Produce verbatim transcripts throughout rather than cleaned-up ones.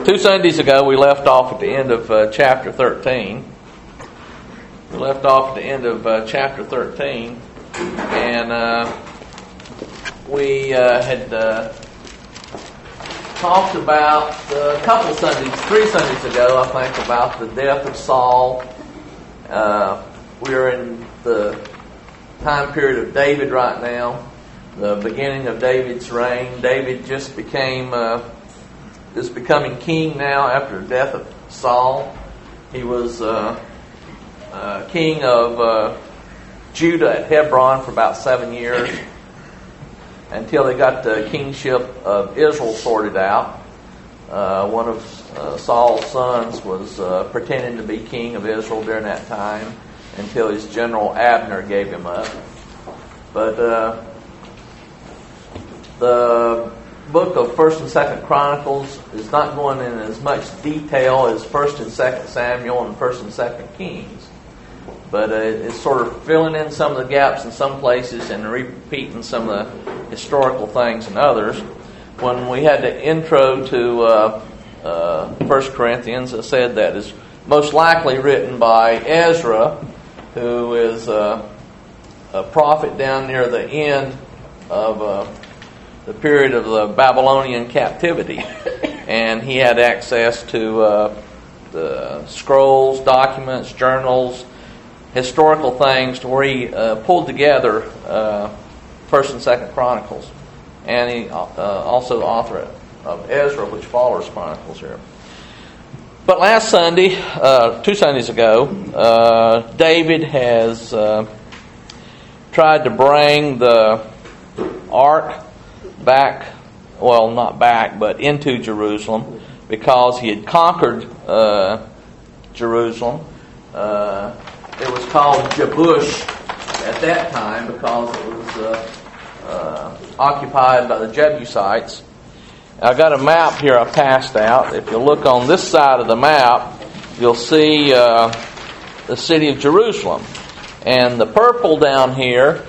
Two Sundays ago, we left off at the end of uh, chapter thirteen. We left off at the end of uh, chapter thirteen, and uh, we uh, had uh, talked about uh, a couple Sundays, three Sundays ago, I think, about the death of Saul. Uh, we're in the time period of David right now, the beginning of David's reign. David just became... Uh, is becoming king now after the death of Saul. He was uh, uh, king of uh, Judah at Hebron for about seven years until they got the kingship of Israel sorted out. Uh, one of uh, Saul's sons was uh, pretending to be king of Israel during that time until his general Abner gave him up. But uh, the book of First and Second Chronicles is not going in as much detail as First and Second Samuel and First and Second Kings, but uh, it's sort of filling in some of the gaps in some places and repeating some of the historical things in others. When we had the intro to uh, uh, First Corinthians, it said that is most likely written by Ezra, who is uh, a prophet down near the end of uh, the period of the Babylonian captivity, and he had access to uh, the scrolls, documents, journals, historical things, to where he uh, pulled together uh, First and Second Chronicles, and he uh, also the author of Ezra, which follows Chronicles here. But last Sunday, uh, two Sundays ago, uh, David has uh, tried to bring the ark back, well, not back, but into Jerusalem, because he had conquered uh, Jerusalem. Uh, it was called Jebush at that time because it was uh, uh, occupied by the Jebusites. I've got a map here I passed out. If you look on this side of the map, you'll see uh, the city of Jerusalem. And the purple down here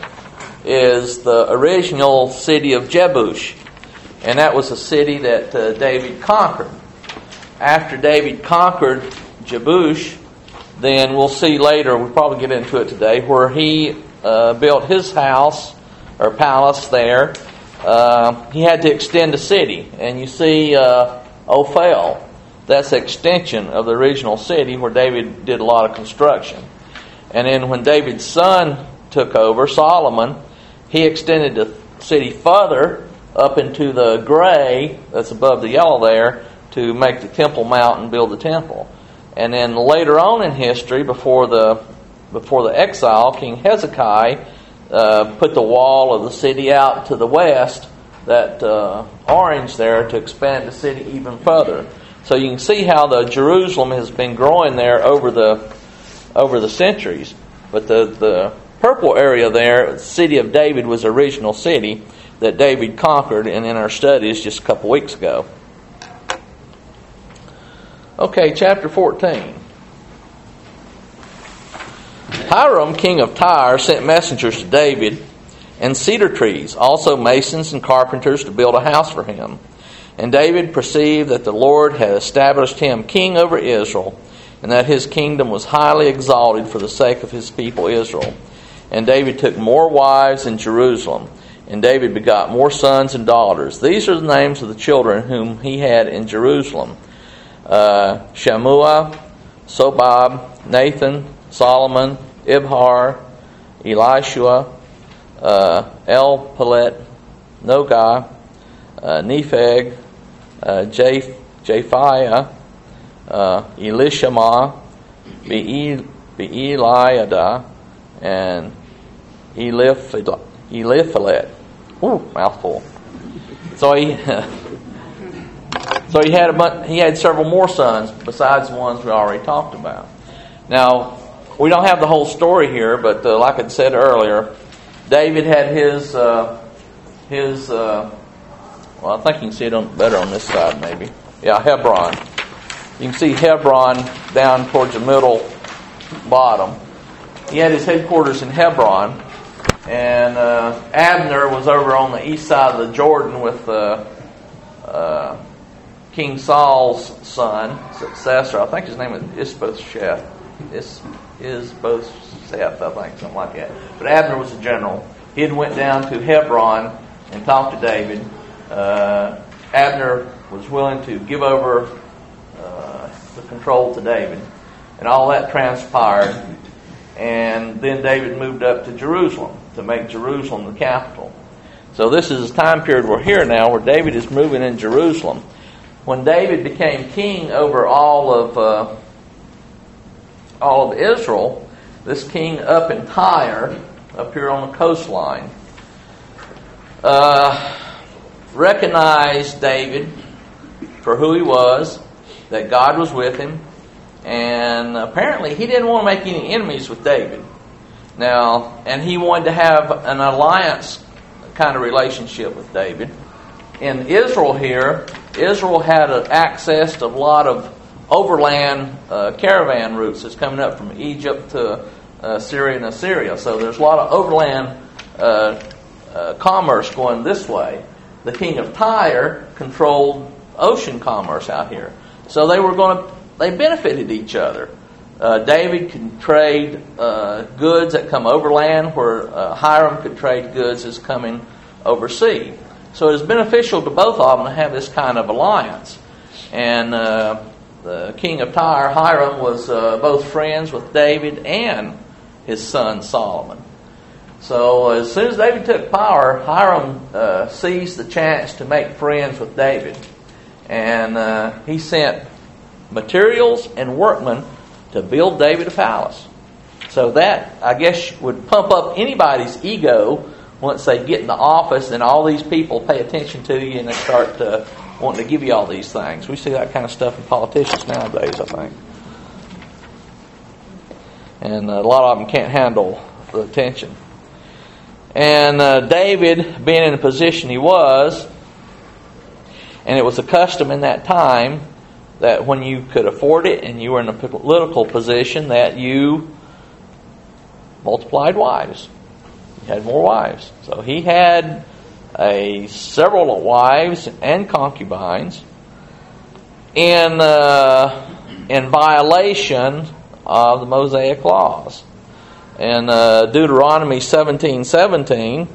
is the original city of Jebush, and that was a city that uh, David conquered. After David conquered Jebush, then we'll see later, we'll probably get into it today, where he uh, built his house or palace there. Uh, he had to extend the city, and you see uh, Ophel. That's the extension of the original city where David did a lot of construction. And then when David's son took over, Solomon, he extended the city further up into the gray that's above the yellow there to make the Temple Mount and build the temple. And then later on in history, before the before the exile, King Hezekiah uh, put the wall of the city out to the west, that uh, orange there, to expand the city even further. So you can see how the Jerusalem has been growing there over the over the centuries. But the the purple area there, the city of David, was the original city that David conquered, and in our studies just a couple weeks ago. Okay, chapter fourteen. Hiram, king of Tyre, sent messengers to David and cedar trees, also masons and carpenters, to build a house for him. And David perceived that the Lord had established him king over Israel, and that his kingdom was highly exalted for the sake of his people Israel. And David took more wives in Jerusalem, and David begot more sons and daughters. These are the names of the children whom he had in Jerusalem: uh, Shammua, Sobab, Nathan, Solomon, Ibhar, Elishua, uh, Elpalet, Nogai, uh, Nepheg, uh, Japh- Japhiah, uh, Elishama, Be- Beeliada, and Eliphalet. Ooh, mouthful. So he, so he had a bunch, he had several more sons besides the ones we already talked about. Now, we don't have the whole story here, but uh, like I said earlier, David had his uh, his. Uh, well, I think you can see it on, better on this side, maybe. Yeah, Hebron. You can see Hebron down towards the middle bottom. He had his headquarters in Hebron, and uh, Abner was over on the east side of the Jordan with uh, uh, King Saul's son, successor. I think his name is Ishbosheth. Is Ishbosheth, I think, something like that. But Abner was a general. He had went down to Hebron and talked to David. Uh, Abner was willing to give over uh, the control to David. And all that transpired. And then David moved up to Jerusalem to make Jerusalem the capital. So this is a time period we're here now where David is moving in Jerusalem. When David became king over all of uh, all of Israel, this king up in Tyre, up here on the coastline, uh, recognized David for who he was, that God was with him, and apparently he didn't want to make any enemies with David. Now, and he wanted to have an alliance kind of relationship with David. In Israel here, Israel had access to a lot of overland uh, caravan routes that's coming up from Egypt to uh, Syria and Assyria. So there's a lot of overland uh, uh, commerce going this way. The king of Tyre controlled ocean commerce out here. So they were going to, they benefited each other. Uh, David could trade uh, goods that come overland, where uh, Hiram could trade goods that's coming overseas. So it is beneficial to both of them to have this kind of alliance. And uh, the king of Tyre, Hiram, was uh, both friends with David and his son Solomon. So as soon as David took power, Hiram uh, seized the chance to make friends with David. And uh, he sent materials and workmen to build David a palace. So that, I guess, would pump up anybody's ego once they get in the office and all these people pay attention to you and they start uh, wanting to give you all these things. We see that kind of stuff in politicians nowadays, I think. And a lot of them can't handle the attention. And uh, David, being in the position he was, and it was a custom in that time that when you could afford it and you were in a political position, that you multiplied wives. You had more wives. So he had a several wives and concubines in uh, in violation of the Mosaic laws. In uh, Deuteronomy seventeen seventeen,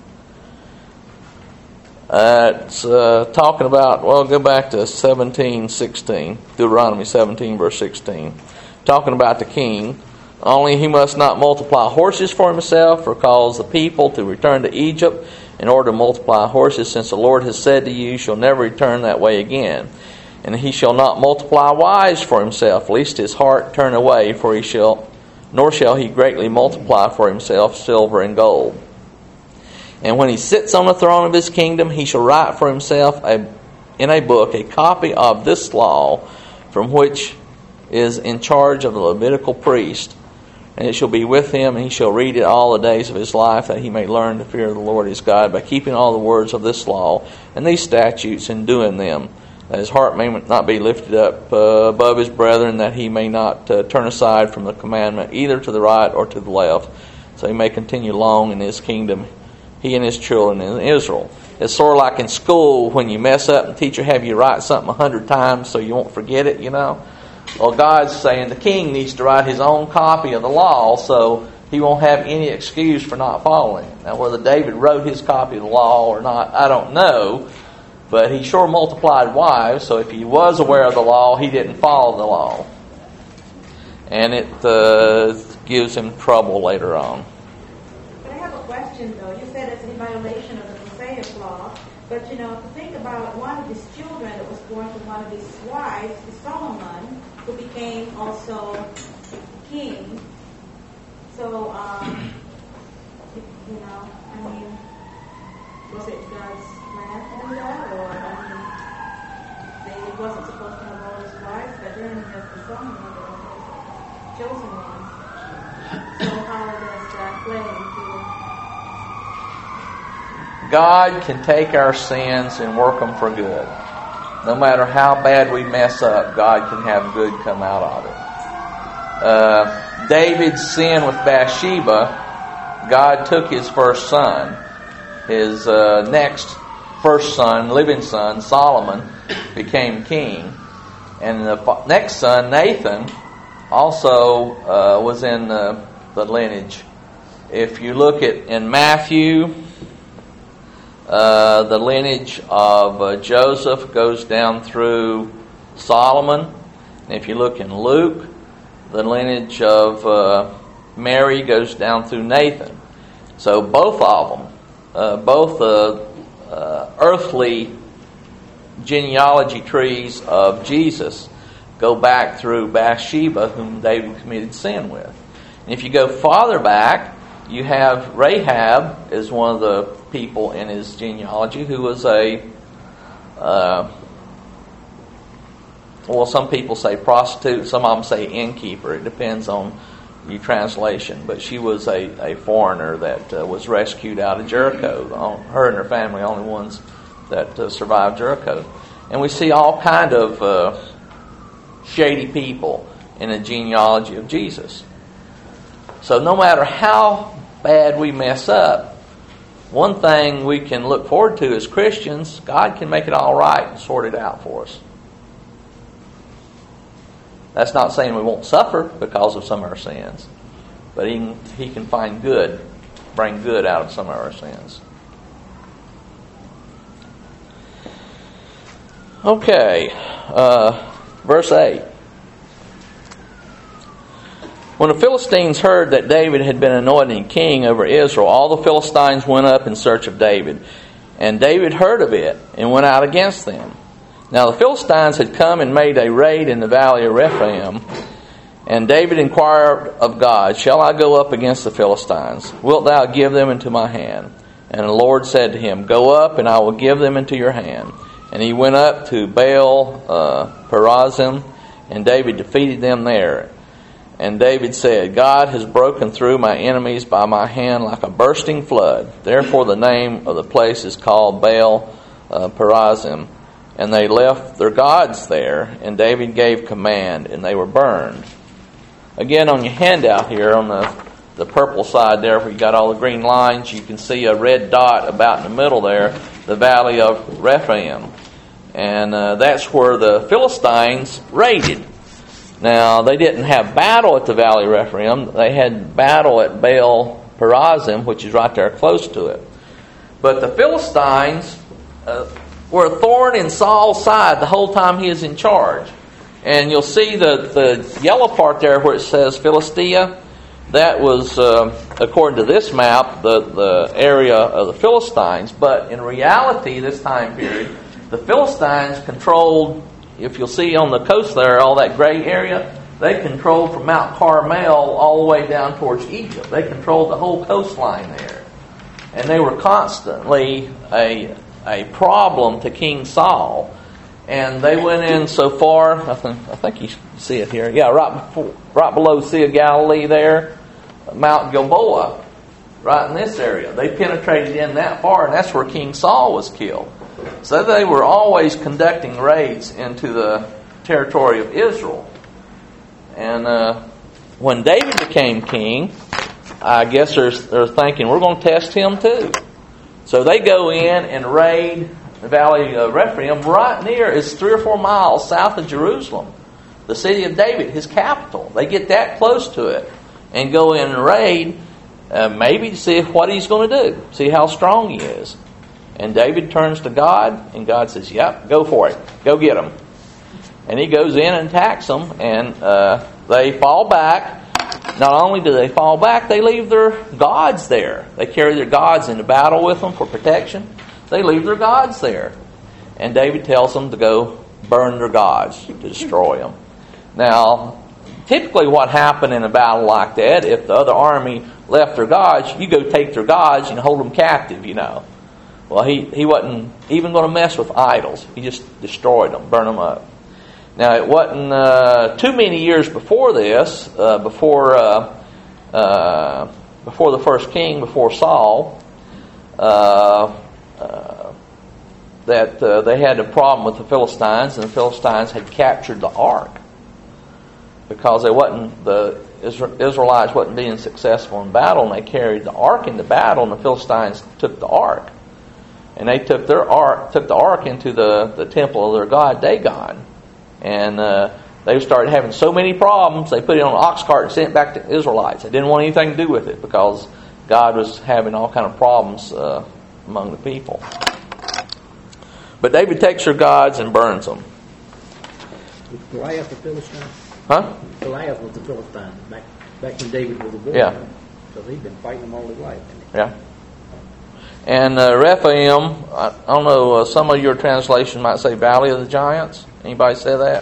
uh, it's uh, talking about, well, go back to seventeen sixteen, Deuteronomy seventeen, verse sixteen, talking about the king. Only he must not multiply horses for himself, or cause the people to return to Egypt in order to multiply horses, since the Lord has said to you, you shall never return that way again. And he shall not multiply wives for himself, lest his heart turn away, for he shall nor shall he greatly multiply for himself silver and gold. And when he sits on the throne of his kingdom, he shall write for himself a, in a book a copy of this law, from which is in charge of the Levitical priest. And it shall be with him, and he shall read it all the days of his life, that he may learn to fear the Lord his God, by keeping all the words of this law and these statutes, and doing them, that his heart may not be lifted up uh, above his brethren, that he may not uh, turn aside from the commandment, either to the right or to the left, so he may continue long in his kingdom, he and his children in Israel. It's sort of like in school when you mess up and the teacher have you write something a hundred times so you won't forget it, you know. Well, God's saying the king needs to write his own copy of the law so he won't have any excuse for not following it. Now, whether David wrote his copy of the law or not, I don't know. But he sure multiplied wives, so if he was aware of the law, he didn't follow the law. And it uh, gives him trouble later on. But I have a question, though. You said it's in violation of the Mosaic law. But, you know, to think about one of his children that was born from one of his wives, Solomon, who became also king. So, um, you know, I mean, was it God's plan in that? Or, I mean, David wasn't supposed to have all his wives, but then he has the Solomon that was his chosen one. So how does that play into... God can take our sins and work them for good. No matter how bad we mess up, God can have good come out of it. Uh, David's sin with Bathsheba, God took his first son, his uh, next first son, living son, Solomon, became king. And the next son, Nathan, also uh, was in the, the lineage. If you look at in Matthew, uh, the lineage of uh, Joseph goes down through Solomon. And if you look in Luke, the lineage of uh, Mary goes down through Nathan. So both of them, uh, both the uh, earthly genealogy trees of Jesus go back through Bathsheba, whom David committed sin with. And if you go farther back, you have Rahab as one of the people in his genealogy who was a, uh, well, some people say prostitute, some of them say innkeeper. It depends on your translation. But she was a, a foreigner that uh, was rescued out of Jericho. Her and her family, only ones that uh, survived Jericho. And we see all kind of uh, shady people in the genealogy of Jesus. So no matter how bad we mess up, one thing we can look forward to as Christians, God can make it all right and sort it out for us. That's not saying we won't suffer because of some of our sins, but He can, he can find good, bring good out of some of our sins. Okay, uh, verse eight. When the Philistines heard that David had been anointed king over Israel, all the Philistines went up in search of David. And David heard of it and went out against them. Now the Philistines had come and made a raid in the valley of Rephaim. And David inquired of God, "Shall I go up against the Philistines? Wilt thou give them into my hand?" And the Lord said to him, "Go up, and I will give them into your hand." And he went up to Baal uh, Perazim, and David defeated them there. And David said, "God has broken through my enemies by my hand like a bursting flood." Therefore the name of the place is called Baal uh, Perazim. And they left their gods there, and David gave command, and they were burned. Again, on your handout here, on the, the purple side there, where you got all the green lines, you can see a red dot about in the middle there, the valley of Rephaim. And uh, that's where the Philistines raided. Now, they didn't have battle at the valley of Rephaim. They had battle at Baal Perazim, which is right there close to it. But the Philistines uh, were a thorn in Saul's side the whole time he was in charge. And you'll see the, the yellow part there where it says Philistia. That was, uh, according to this map, the, the area of the Philistines. But in reality, this time period, the Philistines controlled, if you'll see on the coast there, all that gray area, they controlled from Mount Carmel all the way down towards Egypt. They controlled the whole coastline there. And they were constantly a, a problem to King Saul. And they went in so far, I think, I think you see it here. Yeah, right before, right below Sea of Galilee there, Mount Gilboa, right in this area. They penetrated in that far, and that's where King Saul was killed. So they were always conducting raids into the territory of Israel. And uh, when David became king, I guess they're, they're thinking, we're going to test him too. So they go in and raid the valley of Rephaim, right near, is three or four miles south of Jerusalem, the city of David, his capital. They get that close to it and go in and raid, uh, maybe to see what he's going to do, see how strong he is. And David turns to God, and God says, "Yep, go for it. Go get them." And he goes in and attacks them, and uh, they fall back. Not only do they fall back, they leave their gods there. They carry their gods into battle with them for protection. They leave their gods there. And David tells them to go burn their gods, to destroy them. Now, typically what happened in a battle like that, if the other army left their gods, you go take their gods and hold them captive, you know. Well, he, he wasn't even going to mess with idols. He just destroyed them, burned them up. Now, it wasn't uh, too many years before this, uh, before uh, uh, before the first king, before Saul, uh, uh, that uh, they had a problem with the Philistines, and the Philistines had captured the ark because they wasn't the Israelites wasn't being successful in battle, and they carried the ark into battle, and the Philistines took the ark. and they took their ark, took the ark into the, the temple of their god Dagon, and uh, they started having so many problems. They put it on an ox cart and sent it back to the Israelites. They didn't want anything to do with it because God was having all kind of problems uh, among the people. But David takes their gods and burns them. Goliath the Philistine? Huh? Goliath was the Philistine back back when David was a boy. Yeah. So he'd been fighting them all his life. Yeah. And uh, Rephaim, I, I don't know, uh, some of your translations might say Valley of the Giants. Anybody say that?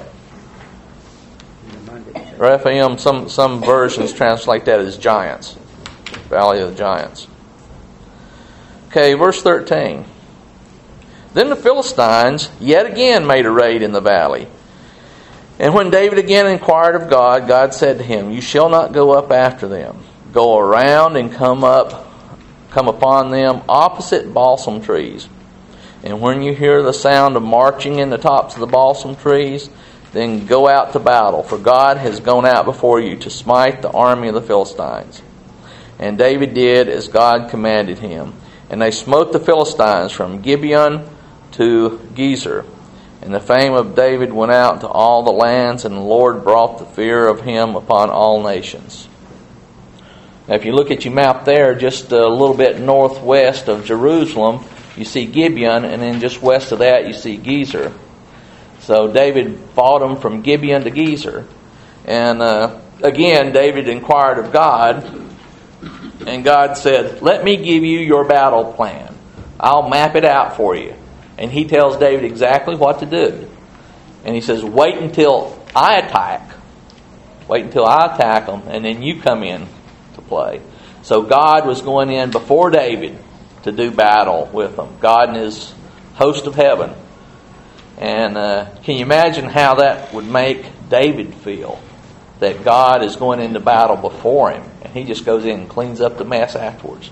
Rephaim, some, some versions translate that as giants. Valley of the Giants. Okay, verse thirteen. Then the Philistines yet again made a raid in the valley. And when David again inquired of God, God said to him, "You shall not go up after them. Go around and come up, come upon them opposite balsam trees. And when you hear the sound of marching in the tops of the balsam trees, then go out to battle, for God has gone out before you to smite the army of the Philistines." And David did as God commanded him. And they smote the Philistines from Gibeon to Gezer. And the fame of David went out to all the lands, and the Lord brought the fear of him upon all nations. Now, if you look at your map there, just a little bit northwest of Jerusalem, you see Gibeon, and then just west of that, you see Gezer. So David fought them from Gibeon to Gezer. And uh, again, David inquired of God, and God said, "Let me give you your battle plan. I'll map it out for you." And he tells David exactly what to do. And he says, "Wait until I attack. Wait until I attack them, and then you come in to play." So God was going in before David to do battle with them. God and his host of heaven. And uh, can you imagine how that would make David feel? That God is going into battle before him, and he just goes in and cleans up the mess afterwards.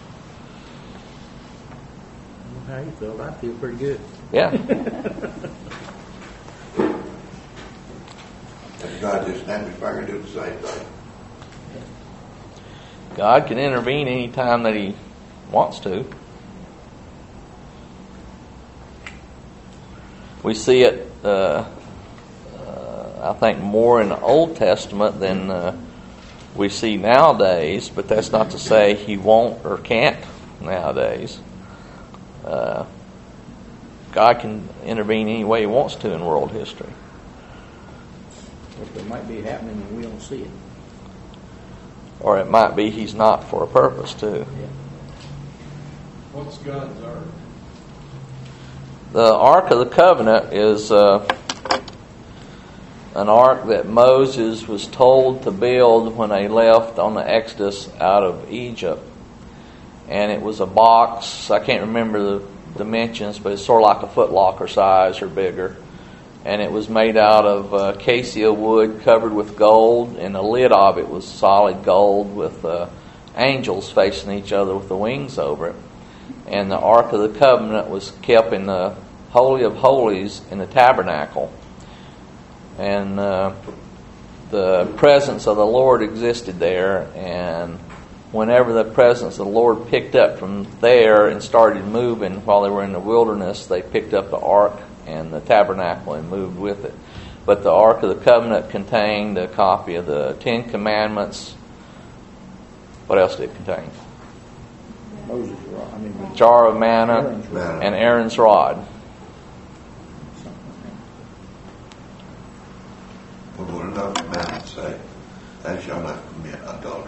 How you feel? I feel pretty good. Yeah. God just snapped his finger and do the same thing. God can intervene any time that he wants to. We see it, uh, uh, I think, more in the Old Testament than uh, we see nowadays, but that's not to say he won't or can't nowadays. Uh, God can intervene any way he wants to in world history. But it might be happening and we don't see it. Or it might be he's not for a purpose too. Yeah. What's God's ark? The Ark of the Covenant is uh, an ark that Moses was told to build when they left on the Exodus out of Egypt. And it was a box, I can't remember the dimensions, but it's sort of like a foot locker size or bigger. And it was made out of uh, acacia wood covered with gold, and the lid of it was solid gold with uh, angels facing each other with the wings over it. And the Ark of the Covenant was kept in the Holy of Holies in the tabernacle. And uh, the presence of the Lord existed there, and whenever the presence of the Lord picked up from there and started moving while they were in the wilderness, they picked up the ark and the tabernacle and moved with it. But the Ark of the Covenant contained a copy of the Ten Commandments. What else did it contain? Moses' rod. I mean, the Jar of manna Aaron's rod. and Aaron's rod. Well, what another commandment say? Thou shalt not commit adultery.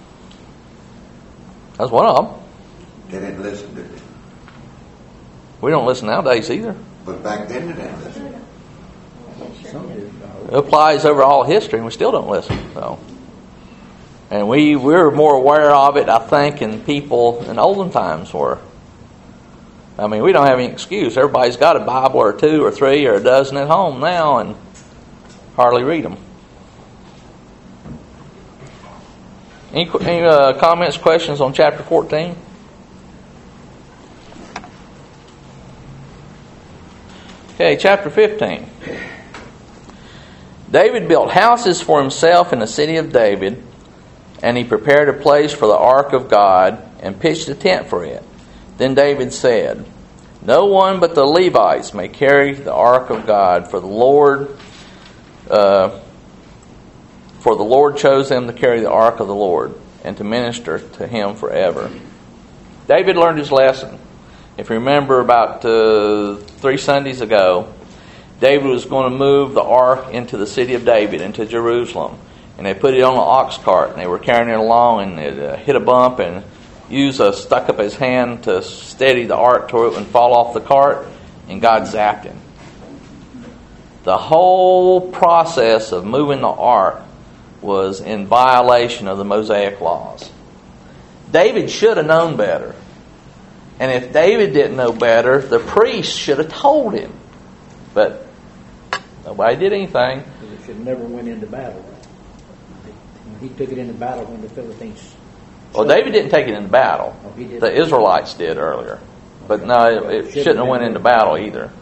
That's one of them. They didn't listen, did they? We don't listen nowadays either. But back then they didn't listen. Some did. It applies over all history, and we still don't listen. So, and we we're more aware of it, I think, than people in olden times were. I mean, we don't have any excuse. Everybody's got a Bible or two or three or a dozen at home now, and hardly read them. Any, any uh, comments, questions on chapter fourteen? Okay, chapter fifteen. David built houses for himself in the city of David, and he prepared a place for the ark of God and pitched a tent for it. Then David said, No one but the Levites may carry the ark of God, for the Lord, uh, for the Lord chose them to carry the ark of the Lord and to minister to Him forever. David learned his lesson. If you remember, about uh, three Sundays ago, David was going to move the ark into the city of David, into Jerusalem, and they put it on an ox cart, and they were carrying it along, and it uh, hit a bump, and Uzzah stuck up his hand to steady the ark to it and fall off the cart, and God zapped him. The whole process of moving the ark was in violation of the Mosaic laws. David should have known better. And if David didn't know better, the priest should have told him. But nobody did anything. He should have never went into battle. He took it into battle when the Philistines... Well, David didn't take it into battle. Oh, he did. The Israelites did earlier. But no, it, it shouldn't have went into battle either.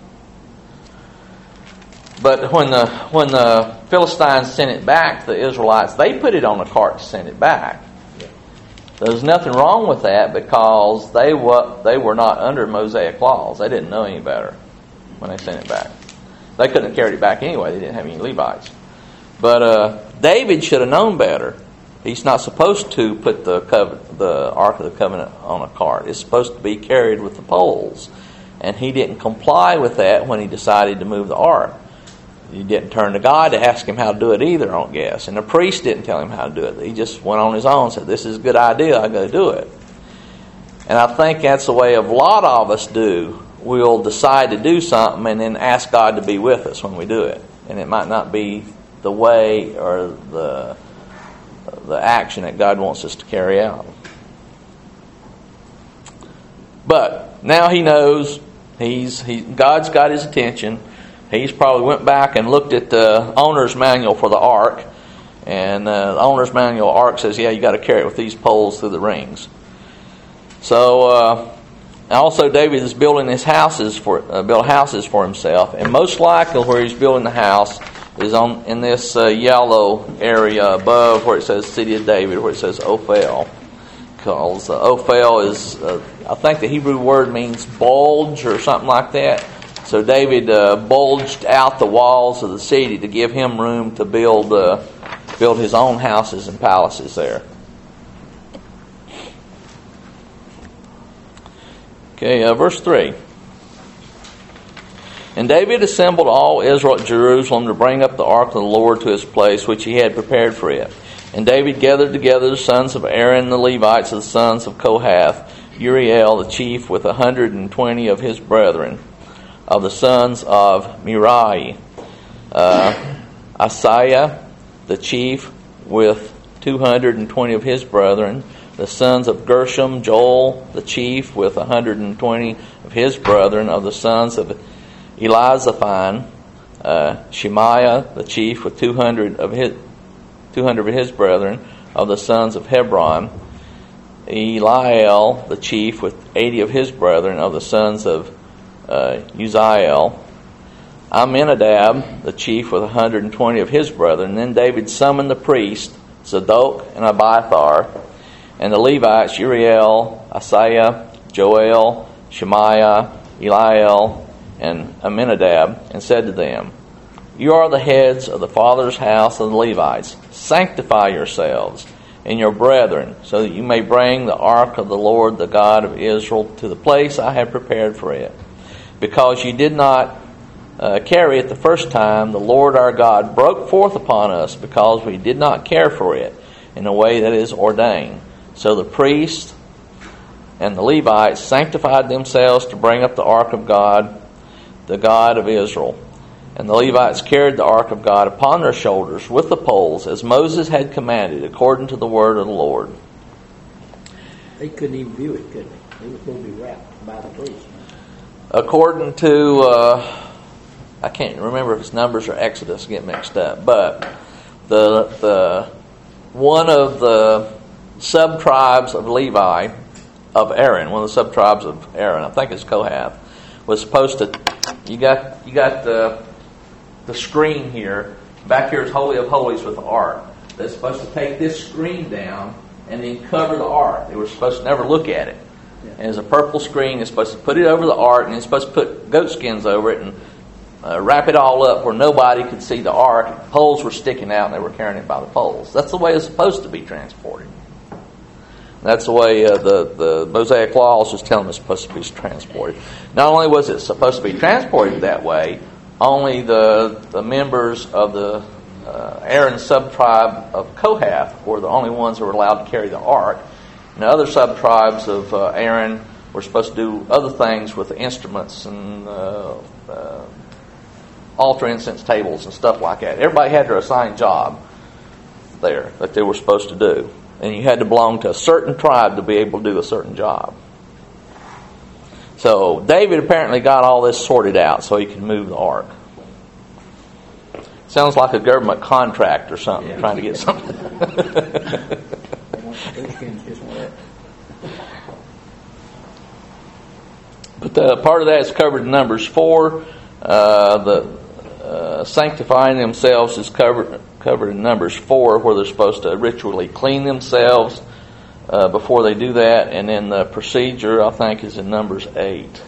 But when the when the Philistines sent it back to the Israelites, they put it on a cart to send it back. Yeah. There's nothing wrong with that, because they were, they were not under Mosaic laws. They didn't know any better when they sent it back. They couldn't have carried it back anyway. They didn't have any Levites. But uh, David should have known better. He's not supposed to put the covenant, the Ark of the Covenant on a cart. It's supposed to be carried with the poles. And he didn't comply with that when he decided to move the Ark. He didn't turn to God to ask him how to do it either, I don't guess. And the priest didn't tell him how to do it. He just went on his own and said, this is a good idea, I'll go do it. And I think that's the way a lot of us do. We'll decide to do something and then ask God to be with us when we do it. And it might not be the way or the the action that God wants us to carry out. But now he knows he's he God's got his attention. He's probably went back and looked at the owner's manual for the ark, and uh, the owner's manual ark says, yeah, you got to carry it with these poles through the rings. So uh, also David is building his houses for uh, build houses for himself, and most likely where he's building the house is on in this uh, yellow area above where it says City of David, where it says Ophel. Because uh, Ophel is, uh, I think the Hebrew word means bulge or something like that. So David uh, bulged out the walls of the city to give him room to build uh, build his own houses and palaces there. Okay, uh, verse three. And David assembled all Israel at Jerusalem to bring up the ark of the Lord to its place, which he had prepared for it. And David gathered together the sons of Aaron, the Levites, the sons of Kohath, Uriel, the chief, with a hundred and twenty of his brethren, of the sons of Merari, uh, Asaiah, the chief, with two hundred and twenty of his brethren, the sons of Gershom, Joel, the chief, with a hundred and twenty of his brethren, of the sons of Elizaphan, uh, Shemaiah, the chief, with two hundred of his two hundred of his brethren, of the sons of Hebron, Eliel, the chief, with eighty of his brethren, of the sons of uh, Uzziel, Aminadab, the chief, with a hundred and twenty of his brethren. And then David summoned the priests, Zadok and Abiathar, and the Levites, Uriel, Asaiah, Joel, Shemaiah, Eliel, and Aminadab, and said to them, you are the heads of the father's house of the Levites. Sanctify yourselves and your brethren, so that you may bring the ark of the Lord, the God of Israel, to the place I have prepared for it. Because you did not uh, carry it the first time, the Lord our God broke forth upon us, because we did not care for it in a way that is ordained. So the priests and the Levites sanctified themselves to bring up the ark of God, the God of Israel. And the Levites carried the ark of God upon their shoulders with the poles, as Moses had commanded, according to the word of the Lord. They couldn't even view it, could they? They were supposed to be wrapped by the priest. According to, uh, I can't remember if it's Numbers or Exodus, get mixed up, but the the one of the sub-tribes of Levi, of Aaron, one of the sub-tribes of Aaron, I think it's Kohath, was supposed to, you got you got the the screen here. Back here is Holy of Holies with the ark. They're supposed to take this screen down and then cover the ark. They were supposed to never look at it. Yeah. And there's a purple screen. It's supposed to put it over the ark, and it's supposed to put goat skins over it and uh, wrap it all up where nobody could see the ark. Poles were sticking out, and they were carrying it by the poles. That's the way it's supposed to be transported. That's the way uh, the, the Mosaic Law also is telling us it's supposed to be transported. Not only was it supposed to be transported that way, only the the members of the uh, Aaron's sub-tribe of Kohath were the only ones who were allowed to carry the ark. And the other sub-tribes of uh, Aaron were supposed to do other things with the instruments and uh, uh, altar incense tables and stuff like that. Everybody had their assigned job there that they were supposed to do. And you had to belong to a certain tribe to be able to do a certain job. So David apparently got all this sorted out so he could move the ark. Sounds like a government contract or something, yeah. Trying to get something. But the, part of that is covered in Numbers four. Uh, the uh, sanctifying themselves is covered covered in Numbers four, where they're supposed to ritually clean themselves uh, before they do that. And then the procedure, I think, is in Numbers eight.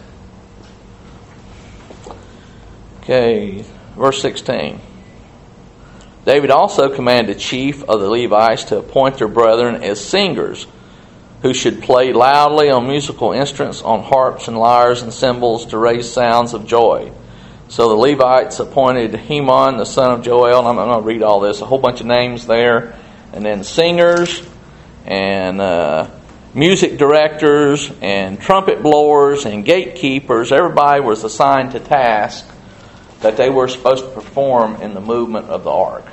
Okay, verse sixteen. David also commanded the chief of the Levites to appoint their brethren as singers, who should play loudly on musical instruments, on harps and lyres and cymbals, to raise sounds of joy. So the Levites appointed Heman, the son of Joel, and I'm not going to read all this, a whole bunch of names there, and then singers, and uh, music directors, and trumpet blowers, and gatekeepers. Everybody was assigned to task that they were supposed to perform in the movement of the ark.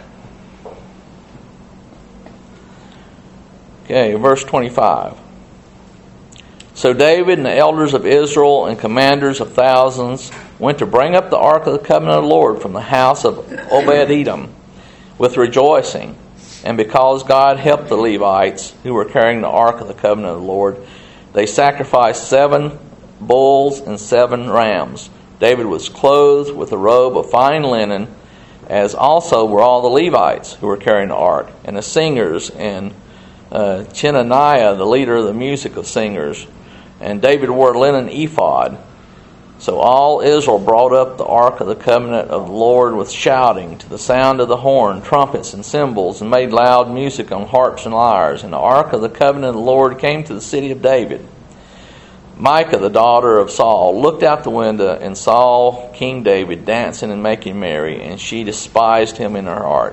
Okay, verse twenty-five. So David and the elders of Israel and commanders of thousands went to bring up the ark of the covenant of the Lord from the house of Obed-Edom with rejoicing. And because God helped the Levites who were carrying the ark of the covenant of the Lord, they sacrificed seven bulls and seven rams. David was clothed with a robe of fine linen, as also were all the Levites who were carrying the ark, and the singers, and uh, Chenaniah, the leader of the music of singers. And David wore a linen ephod. So all Israel brought up the ark of the covenant of the Lord with shouting, to the sound of the horn, trumpets, and cymbals, and made loud music on harps and lyres. And the ark of the covenant of the Lord came to the city of David. Micah, the daughter of Saul, looked out the window and saw King David dancing and making merry, and she despised him in her heart.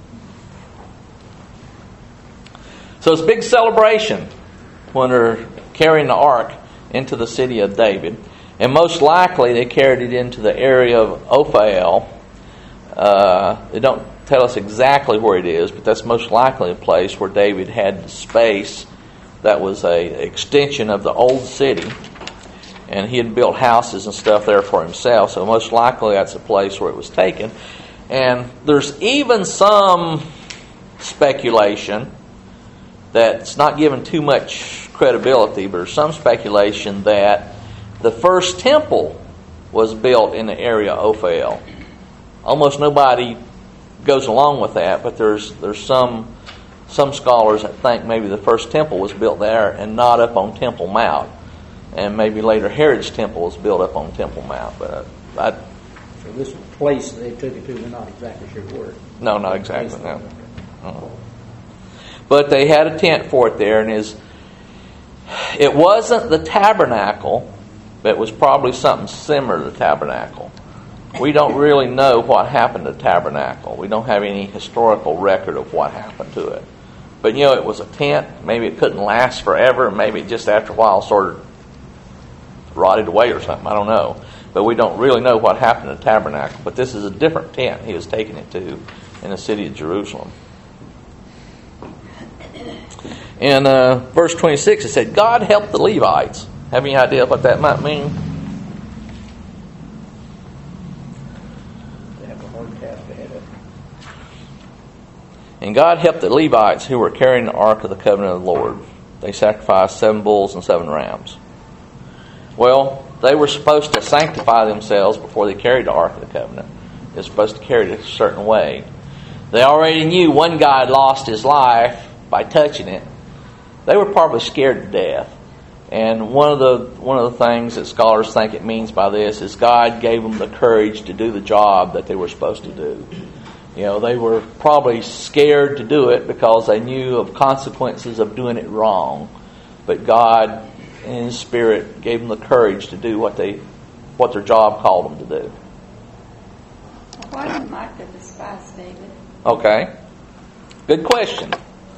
So it's a big celebration when they're carrying the ark into the city of David. And most likely they carried it into the area of Ophel. Uh, they don't tell us exactly where it is, but that's most likely a place where David had the space that was a extension of the old city, and he had built houses and stuff there for himself, so most likely that's a place where it was taken. And there's even some speculation that's not given too much credibility, but there's some speculation that the first temple was built in the area of Ophel. Almost nobody goes along with that, but there's there's some Some scholars that think maybe the first temple was built there and not up on Temple Mount. And maybe later Herod's temple was built up on Temple Mount. But uh, I, So this place they took it to, we're not exactly sure where. No, not exactly, no. Uh-huh. But they had a tent for it there, and is it wasn't the tabernacle, but it was probably something similar to the tabernacle. We don't really know what happened to the tabernacle. We don't have any historical record of what happened to it. But, you know, it was a tent. Maybe it couldn't last forever. Maybe just after a while sort of rotted away or something. I don't know. But we don't really know what happened to the tabernacle. But this is a different tent he was taking it to in the city of Jerusalem. In uh, verse twenty-six, it said, God helped the Levites. Have any idea what that might mean? They have a hard task ahead of them. And God helped the Levites who were carrying the ark of the covenant of the Lord. They sacrificed seven bulls and seven rams. Well, they were supposed to sanctify themselves before they carried the ark of the covenant. They're supposed to carry it a certain way. They already knew one guy had lost his life by touching it. They were probably scared to death. And one of the one of the things that scholars think it means by this is God gave them the courage to do the job that they were supposed to do. You know, they were probably scared to do it because they knew of consequences of doing it wrong. But God, in His Spirit, gave them the courage to do what they what their job called them to do. Why did Micah despise David? Okay. Good question.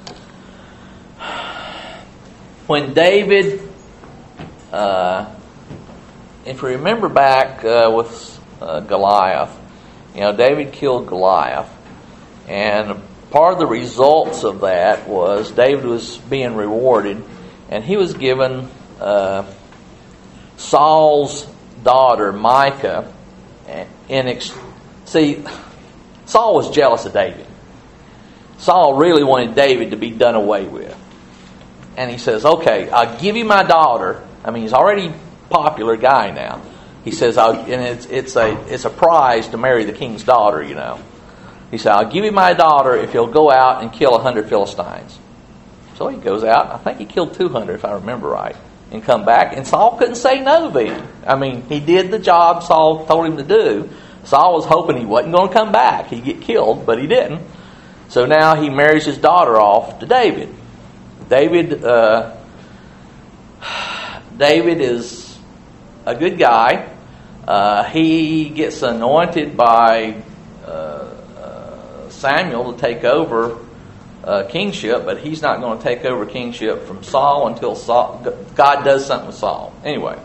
When David, uh, if you remember back uh, with uh, Goliath, you know, David killed Goliath. And part of the results of that was David was being rewarded, and he was given uh, Saul's daughter, Micah, in ex- See, Saul was jealous of David. Saul really wanted David to be done away with. And he says, okay, I'll give you my daughter. I mean, he's already a popular guy now. He says, I'll, and it's, it's, a, it's a prize to marry the king's daughter, you know. He said, I'll give you my daughter if you'll go out and kill a hundred Philistines. So he goes out. I think he killed two hundred, if I remember right, and come back. And Saul couldn't say no to him. I mean, he did the job Saul told him to do. Saul was hoping he wasn't going to come back. He'd get killed, but he didn't. So now he marries his daughter off to David. David, uh, David is a good guy. Uh, he gets anointed by uh, uh, Samuel to take over uh, kingship, but he's not going to take over kingship from Saul until Saul, God does something with Saul. Anyway,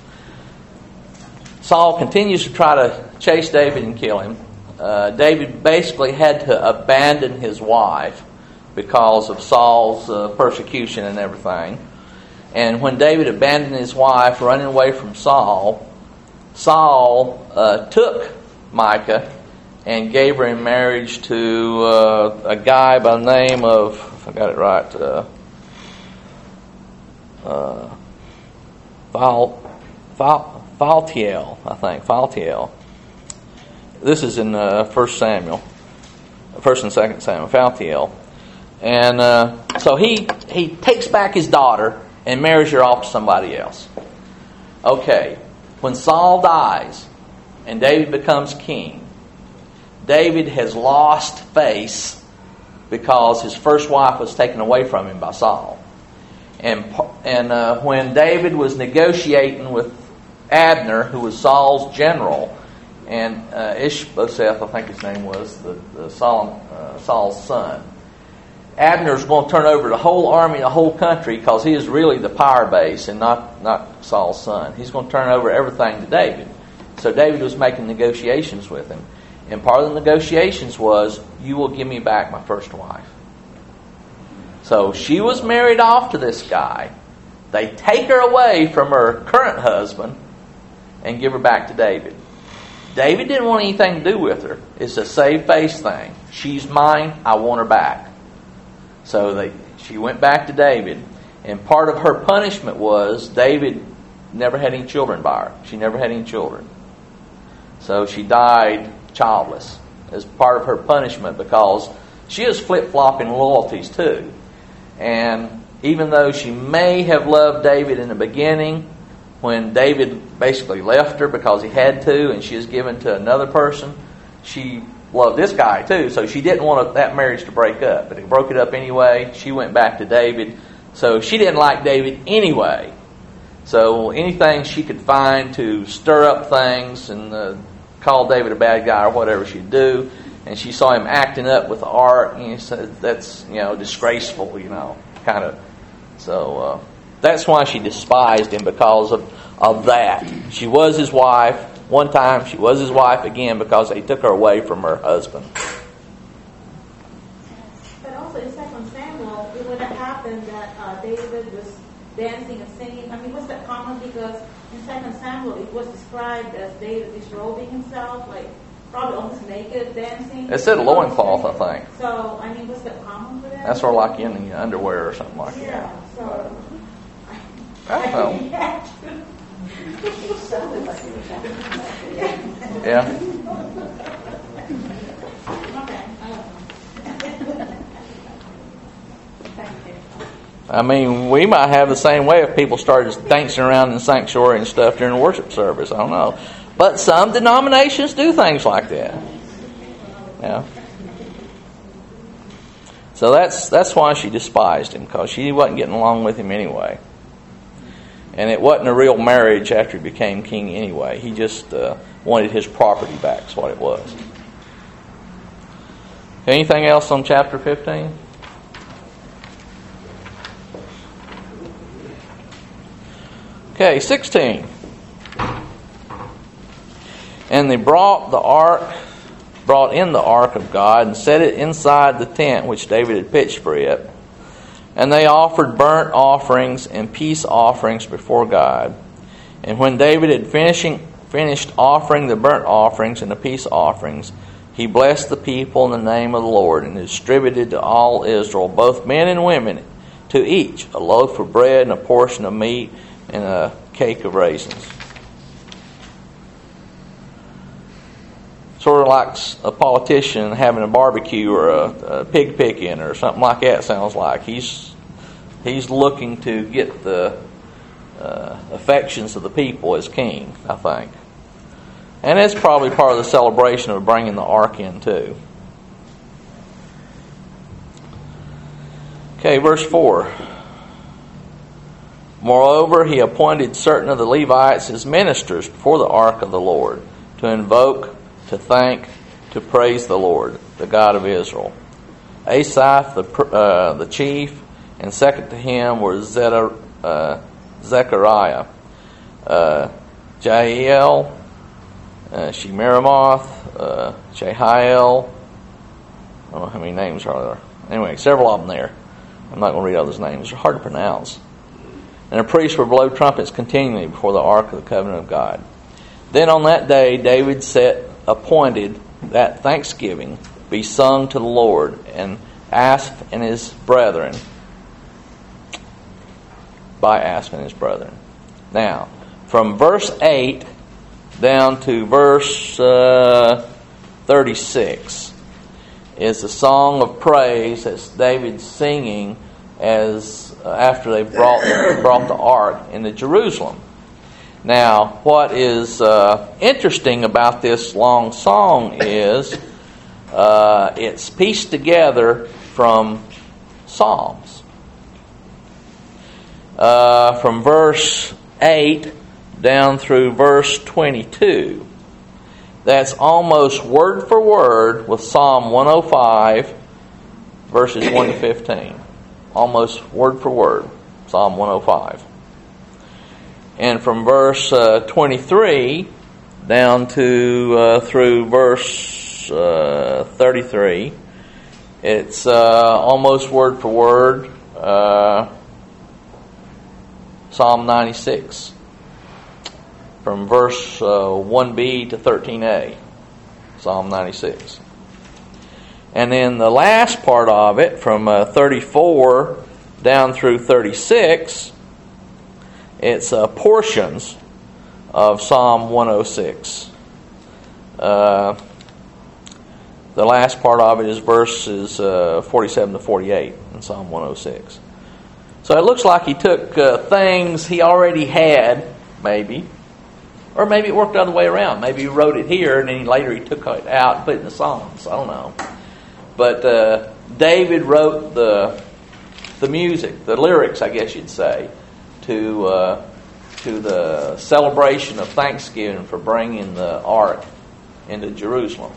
Saul continues to try to chase David and kill him. Uh, David basically had to abandon his wife because of Saul's uh, persecution and everything. And when David abandoned his wife, running away from Saul, Saul uh, took Micah and gave her in marriage to uh, a guy by the name of, if I got it right, uh, uh, Val, Val, Phaltiel, I think, Phaltiel. This is in uh, First Samuel, First and Second Samuel, Phaltiel. And uh, so he he takes back his daughter and marries her off to somebody else. Okay, when Saul dies and David becomes king, David has lost face because his first wife was taken away from him by Saul. And and uh, when David was negotiating with Abner, who was Saul's general, and uh, Ishbosheth, I think his name was, the, the Saul, uh, Saul's son, Abner's going to turn over the whole army, the whole country, because he is really the power base and not, not Saul's son. He's going to turn over everything to David. So David was making negotiations with him. And part of the negotiations was, you will give me back my first wife. So she was married off to this guy. They take her away from her current husband and give her back to David. David didn't want anything to do with her. It's a save-face thing. She's mine. I want her back. So they, she went back to David. And part of her punishment was David never had any children by her. She never had any children. So she died childless as part of her punishment because she was flip-flopping loyalties too. And even though she may have loved David in the beginning, when David basically left her because he had to and she was given to another person, she loved this guy too. So she didn't want that marriage to break up. But it broke it up anyway. She went back to David. So she didn't like David anyway. So anything she could find to stir up things and uh, call David a bad guy or whatever she'd do. And she saw him acting up with the ark, and he said, that's, you know, disgraceful, you know, kind of. So uh, that's why she despised him, because of, of that. She was his wife one time. She was his wife again because they took her away from her husband. But also in Second Samuel, it would have happened that uh, David was dancing and singing. I mean, was that common? Because in Second Samuel, it was described as David disrobing himself, like probably almost naked, dancing. It said loincloth, I think. So, I mean, was that common for them? That's sort of like in the underwear or something like yeah, that. So, I don't know. Yeah. Okay. Thank you. I mean, we might have the same way if people started dancing around in the sanctuary and stuff during the worship service. I don't know. But some denominations do things like that. Yeah. So that's that's why she despised him, because she wasn't getting along with him anyway. And it wasn't a real marriage after he became king anyway. He just uh, wanted his property back, is what it was. Anything else on chapter fifteen? Okay, sixteen. And they brought the ark, brought in the ark of God and set it inside the tent which David had pitched for it. And they offered burnt offerings and peace offerings before God. And when David had finishing, finished offering the burnt offerings and the peace offerings, he blessed the people in the name of the Lord and distributed to all Israel, both men and women, to each a loaf of bread and a portion of meat and a cake of raisins. Sort of like a politician having a barbecue or a, a pig picking or something like that. Sounds like he's he's looking to get the uh, affections of the people as king, I think, and it's probably part of the celebration of bringing the ark in too. Okay, verse four. Moreover, he appointed certain of the Levites as ministers before the ark of the Lord, to invoke, to thank, to praise the Lord, the God of Israel. Asaph, the uh, the chief, and second to him were Zeta, uh, Zechariah, uh, Jael, uh, Shemiramoth, uh, Jehiel. I don't know how many names are there. Anyway, several of them there. I'm not going to read all those names. They're hard to pronounce. And the priests would blow trumpets continually before the ark of the covenant of God. Then on that day, David set appointed that thanksgiving be sung to the Lord, and Asaph and his brethren, by Asaph and his brethren. Now, from verse eight down to verse uh, thirty-six is the song of praise that David's singing as uh, after they brought brought the ark into Jerusalem. Now, what is uh, interesting about this long song is uh, it's pieced together from Psalms. Uh, from verse eight down through verse twenty-two. That's almost word for word with Psalm one oh five, verses one to fifteen. Almost word for word, Psalm one oh five. And from verse uh, twenty-three down to uh, through verse uh, thirty-three, it's uh, almost word for word uh, Psalm ninety-six. From verse uh, one b to thirteen a, Psalm ninety-six. And then the last part of it, from uh, thirty-four down through thirty-six, it's uh, portions of Psalm one oh six. Uh, the last part of it is verses uh, forty-seven to forty-eight in Psalm one oh six. So it looks like he took uh, things he already had, maybe, or maybe it worked the other way around. Maybe he wrote it here and then later he took it out and put it in the Psalms. I don't know. But uh, David wrote the the music, the lyrics, I guess you'd say, to uh, to the celebration of Thanksgiving for bringing the ark into Jerusalem.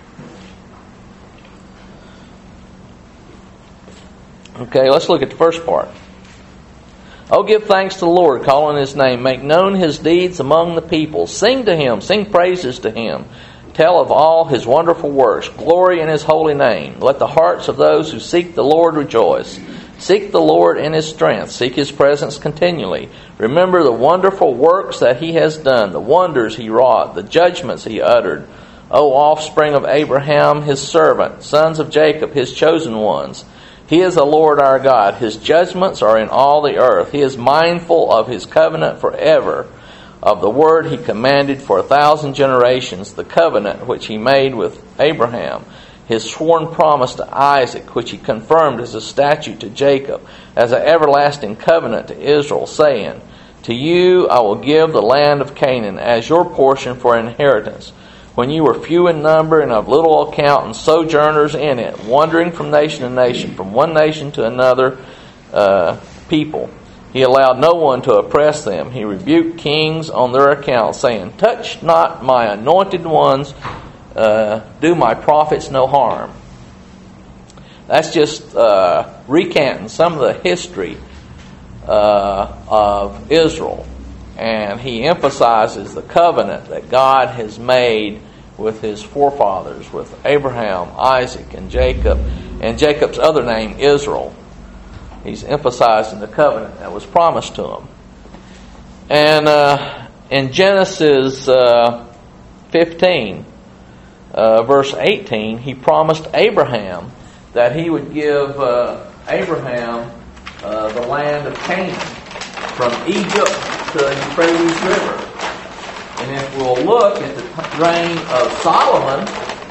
Okay, let's look at the first part. Oh, give thanks to the Lord, call on His name, make known His deeds among the people, sing to Him, sing praises to Him. Tell of all His wonderful works. Glory in His holy name. Let the hearts of those who seek the Lord rejoice. Seek the Lord in His strength. Seek His presence continually. Remember the wonderful works that He has done, the wonders He wrought, the judgments He uttered. O offspring of Abraham, His servant, sons of Jacob, His chosen ones. He is the Lord our God. His judgments are in all the earth. He is mindful of His covenant forever, of the word He commanded for a thousand generations, the covenant which He made with Abraham his sworn promise to Isaac, which he confirmed as a statute to Jacob, as an everlasting covenant to Israel, saying, to you I will give the land of Canaan as your portion for inheritance, when you were few in number and of little account and sojourners in it, wandering from nation to nation, from one nation to another uh, people. He allowed no one to oppress them. He rebuked kings on their account, saying, touch not my anointed ones, uh, do my prophets no harm. That's just uh, recanting some of the history uh, of Israel. And he emphasizes the covenant that God has made with his forefathers, with Abraham, Isaac, and Jacob, and Jacob's other name, Israel. He's emphasizing the covenant that was promised to him. And uh, in Genesis uh, fifteen, uh, verse eighteen, he promised Abraham that he would give uh, Abraham uh, the land of Canaan from Egypt to the Euphrates River. And if we'll look at the reign of Solomon,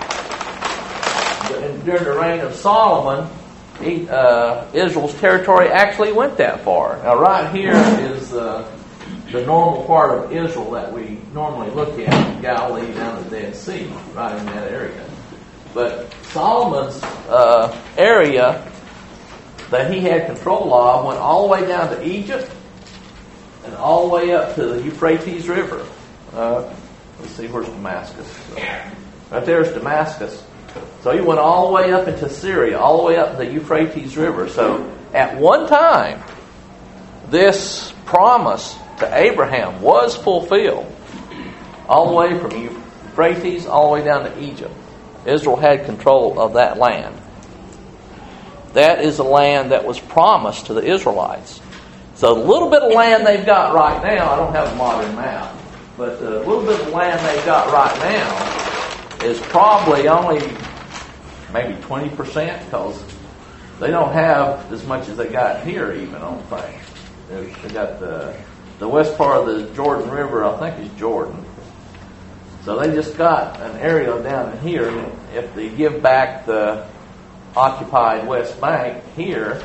during the reign of Solomon, he, uh, Israel's territory actually went that far. Now right here is uh, the normal part of Israel that we normally look at, Galilee down the Dead Sea, right in that area. But Solomon's uh, area that he had control of went all the way down to Egypt and all the way up to the Euphrates River. Uh, let's see, where's Damascus? So, right there's Damascus. So he went all the way up into Syria, all the way up the Euphrates River. So at one time, this promise to Abraham was fulfilled, all the way from Euphrates all the way down to Egypt. Israel had control of that land. That is the land that was promised to the Israelites. So the little bit of land they've got right now, I don't have a modern map, but the little bit of land they've got right now is probably only maybe twenty percent, because they don't have as much as they got here even on things. They got the the west part of the Jordan River, I think is Jordan. So they just got an area down in here. If they give back the occupied West Bank here,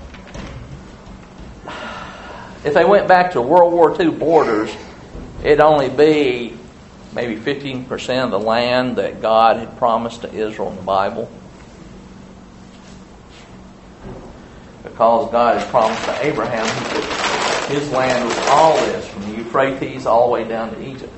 if they went back to World War Two borders, it'd only be maybe fifteen percent of the land that God had promised to Israel in the Bible. Because God had promised to Abraham that his land was all this, from the Euphrates all the way down to Egypt.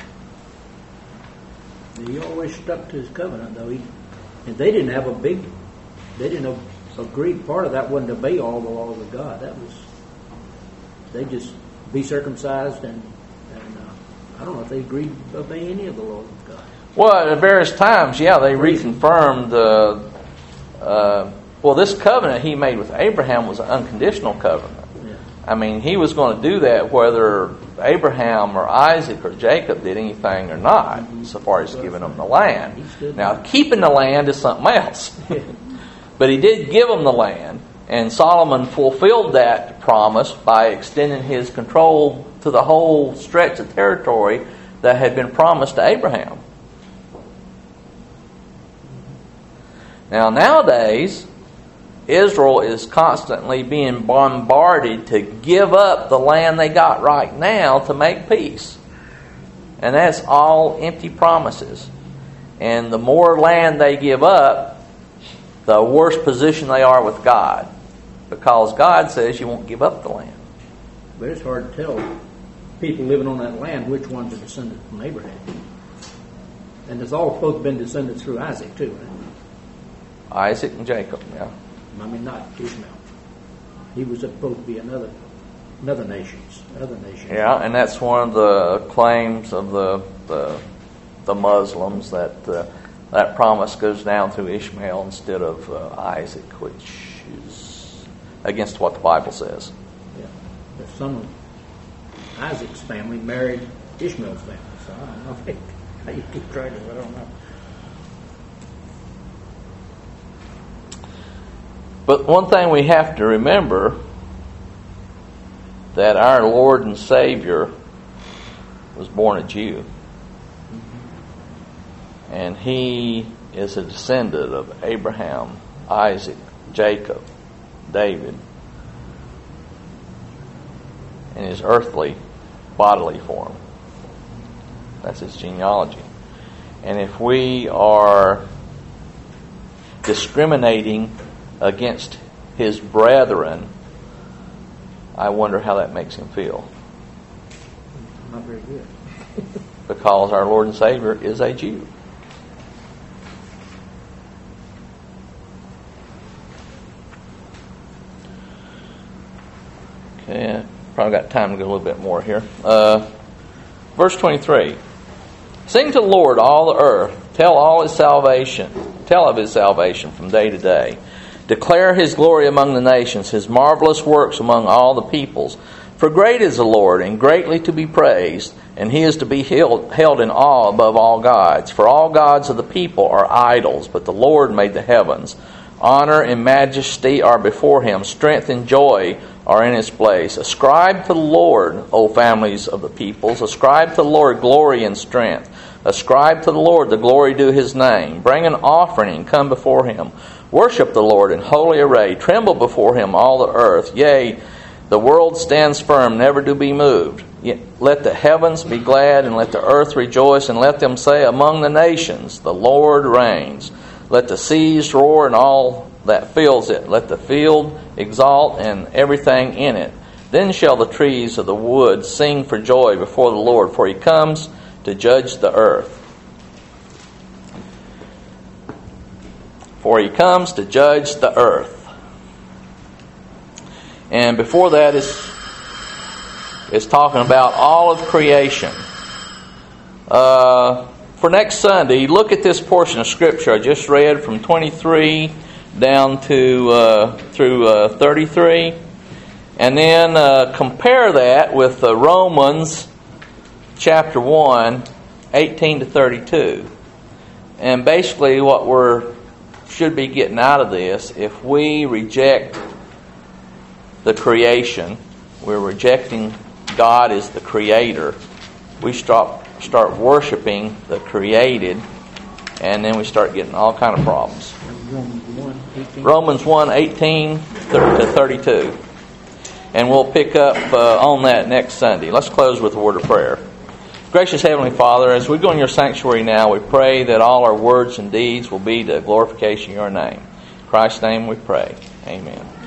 He always stuck to his covenant, though. He, and they didn't have a big, they didn't agree. Part of that wasn't to obey all the laws of God. That was, they just be circumcised, and, and uh, I don't know if they agreed to obey any of the laws of God. Well, at various times, yeah, they reconfirmed the. Uh, well, this covenant he made with Abraham was an unconditional covenant. Yeah. I mean, he was going to do that whether Abraham or Isaac or Jacob did anything or not, mm-hmm. so far as giving them the land. Now, keeping the land is something else. But he did give them the land, and Solomon fulfilled that promise by extending his control to the whole stretch of territory that had been promised to Abraham. Now, nowadays, Israel is constantly being bombarded to give up the land they got right now to make peace. And that's all empty promises. And the more land they give up, the worse position they are with God. Because God says you won't give up the land. But it's hard to tell people living on that land which ones are descended from Abraham. And it's all both been descended through Isaac too, right? Isaac and Jacob, yeah. I mean, not Ishmael. He was supposed to be another, another nations, other nations. Yeah, and that's one of the claims of the the, the Muslims, that uh, that promise goes down through Ishmael instead of uh, Isaac, which is against what the Bible says. Yeah, the son of Isaac's family married Ishmael's family, so I don't know if they, how you keep track of it. I don't know. But one thing we have to remember, that our Lord and Savior was born a Jew. And He is a descendant of Abraham, Isaac, Jacob, David, in his earthly bodily form. That's his genealogy. And if we are discriminating against his brethren, I wonder how that makes him feel. Not very good. Because our Lord and Savior is a Jew. Okay, probably got time to go a little bit more here. Uh, verse twenty-three. Sing to the Lord, all the earth. Tell all his salvation. Tell of his salvation from day to day. Declare his glory among the nations, his marvelous works among all the peoples. For great is the Lord, and greatly to be praised, and he is to be held, held in awe above all gods. For all gods of the people are idols, but the Lord made the heavens. Honor and majesty are before him. Strength and joy are in his place. Ascribe to the Lord, O families of the peoples. Ascribe to the Lord glory and strength. Ascribe to the Lord the glory due his name. Bring an offering and come before him. Worship the Lord in holy array. Tremble before him, all the earth. Yea, the world stands firm, never to be moved. Yet let the heavens be glad, and let the earth rejoice, and let them say among the nations, the Lord reigns. Let the seas roar and all that fills it. Let the field exalt and everything in it. Then shall the trees of the wood sing for joy before the Lord, for he comes to judge the earth. For he comes to judge the earth. And before that is, is talking about all of creation. Uh, for next Sunday, look at this portion of Scripture I just read from twenty-three down to uh, through uh, thirty-three. And then uh, compare that with uh, Romans chapter one, eighteen to thirty-two. And basically what we're should be getting out of this, if we reject the creation, we're rejecting God as the creator, we start, start worshiping the created, and then we start getting all kind of problems. Romans one, eighteen to thirty-two. And we'll pick up uh, on that next Sunday. Let's close with a word of prayer. Gracious Heavenly Father, as we go in your sanctuary now, we pray that all our words and deeds will be to glorification of your name. In Christ's name we pray. Amen.